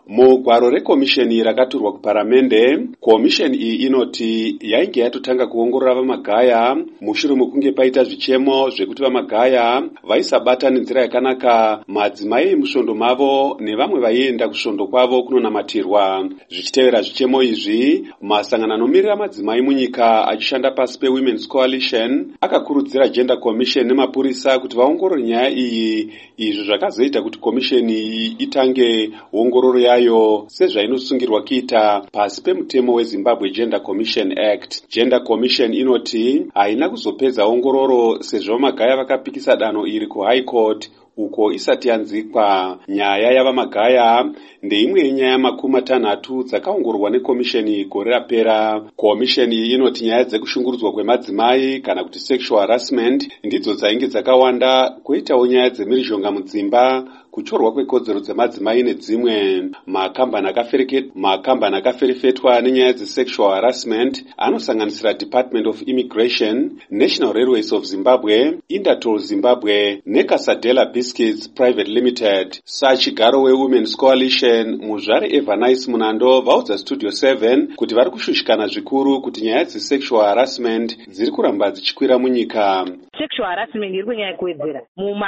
Mugwaro rekomisheni rakaturwa kuparamende, komisheni iyi inoti yainge yatotanga kuongorora vamagaya mushure mekunge paita zvichemo zvekuti vamagaya vaisabata nenzira yakanaka madzimai emusvondo mavo nevamwe vaienda kusvondo kwavo kunonamatirwa. Zvichitevera zvichemo izvi, masangano anomirira madzimai munyika achishanda pasi peWomen's Coalition akakurudzira Gender Commission nemapurisa kuti vaongorore nyaya iyi, izvo zvakazoita kuti komisheni iyi itange ongororo yayo sezvainosungirwa kuita pasi pemutemo weZimbabwe Gender Commission Act. Gender Commission inoti haina kuzopedza ongororo sezvo vamagaya vakapikisa danho iri kuHigh Court uko isati yanzikwa. Nyaya yavamagaya ndeimwe yenyaya 60 dzakaongororwa nekomisheni gore rapera. Komisheni iyi inoti nyaya dzekushungurudzwa kwemadzimai kana kuti sexual harassment ndidzo dzainge dzakawanda, kwoitawo nyaya dzemhirizhonga mudzimba, kuchorwa kwekodzero dzemadzimai nedzimwe. Makambani akaferefetwa nenyaya dzesexual harassment anosanganisira Department of Immigration, National Railways of Zimbabwe, Intertol Zimbabwe neCasadela Biscuits Private Limited. Sachigaro weWomen's Coalition muzvare Evanice Munando vaudza Studio 7 kuti vari kushushikana zvikuru kuti nyaya dzesexual harassment dziri kuramba dzichikwira munyika. Sexual harassment iri kunyanya kuwedzera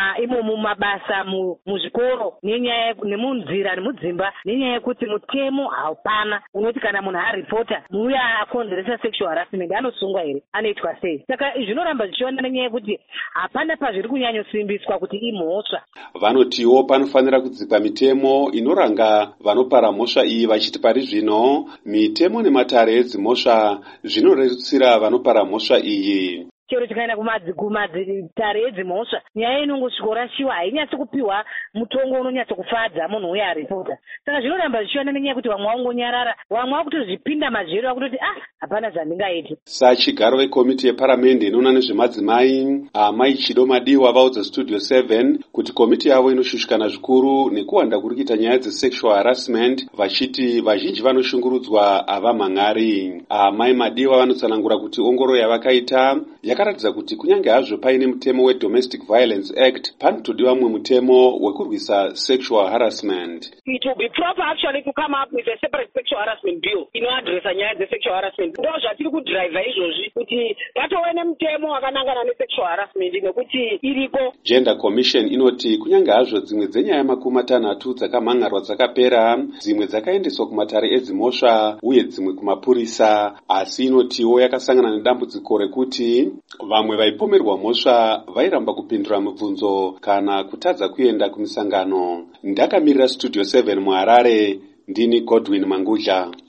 mumabasa, muzvikoro, nenyaya nemunzira nemudzimba, nenyaya yekuti mutemo haupana unoti kana munhu aripota muya akonzeresa sexual harassment anosungwa here, anoitwa sei? Saka zvinoramba zvichiona nenyaya yekuti hapana pazviri kunyanyosimbiswa kuti imhosva. Vanotiwo panofanira kudzikwa mitemo inoranga vanopara mhosva iyi, vachiti pari zvino mitemo nematare edzimhosva zvinorerutsira vanopara mhosva iyi. Chero tikaenda kumatare edzimhosva, nyaya inongosvika kurashiwa, hainyatsi kupiwa mutongo unonyatsa kufadza munhu uya aripota. Saka zvinoramba zvichiona nenyaya yekuti vamwe vangonyarara, vamwe vakutozvipinda majeri vakutoti hapana zvandingaiti. Sachigaro vekomiti yeparamende inoona nezvemadzimai Amai Chido Madiwa vaudza Studio 7 kuti komiti yavo inoshushikana zvikuru nekuwanda kuri kuita nyaya dzesexual harassment, vachiti vazhinji vanoshungurudzwa havamhan'ari. Amai Madiwa vanotsanangura kuti ongororo yavakaita yakaratidza kuti kunyange hazvo paine mutemo weDomestic Violence Act, panotodiwa mumwe mutemo wekurwisa sexual harassment. It will be proper actually to come up with a separate sexual harassment bill inoadresa nyaya dzesexual harassment. Ndo zvatiri kudriva izvozvi kuti vatove nemutemo wakanangana nesexual harassment nekuti iripo. Gender Commission inoti kunyange hazvo dzimwe dzenyaya 60 dzakamhan'arwa dzakapera, dzimwe dzakaendeswa kumatare edzimhosva uye dzimwe kumapurisa, asi inotiwo yakasangana nedambudziko rekuti vamwe vaipomerwa mhosva vairamba kupindura mibvunzo kana kutadza kuenda kumisangano. Ndakamirira Studio 7 muHarare, ndini Godwin Mangudla.